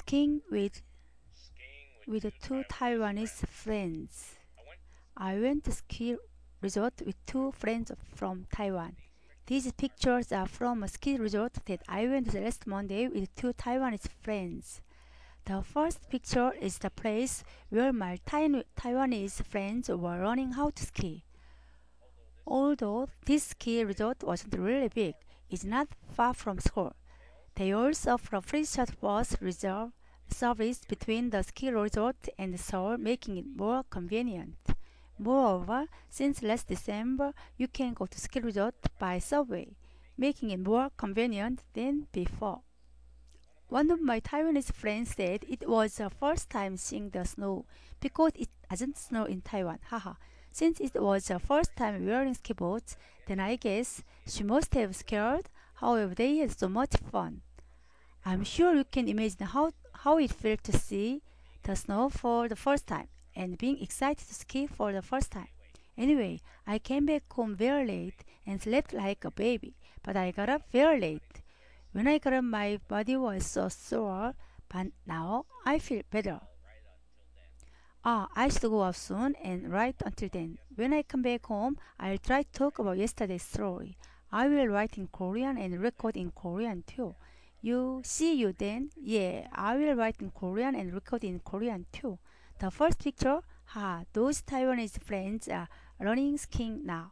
skiing with two Taiwanese friends. I went to ski resort with two friends from Taiwan. These pictures are from a ski resort that I went to last Monday with two Taiwanese friends. The first picture is the place where my Taiwanese friends were learning how to ski. Although this ski resort wasn't really big, it's not far from school. They also offer a free shuttle bus reserve service between the ski resort and Seoul, making it more convenient. Moreover, since last December, you can go to ski resort by subway, making it more convenient than before. One of my Taiwanese friends said it was her first time seeing the snow because it doesn't snow in Taiwan. Haha. Since it was her first time wearing ski boots, then I guess she must have scared. However, they had so much fun. I'm sure you can imagine how it felt to see the snow for the first time and being excited to ski for the first time. Anyway, I came back home very late and slept like a baby, but I got up very late. When I got up, my body was so sore, but now I feel better. I should go out soon and write until then. When I come back home, I'll try to talk about yesterday's story. I will write in Korean and record in Korean too. You see you then? Yeah, I will write in Korean and record in Korean too. The first picture, those Taiwanese friends are learning skiing now.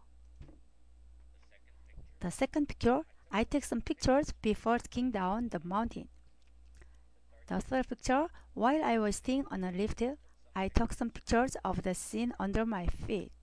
The second picture, I take some pictures before skiing down the mountain. The third picture, while I was staying on a lift, I took some pictures of the scene under my feet.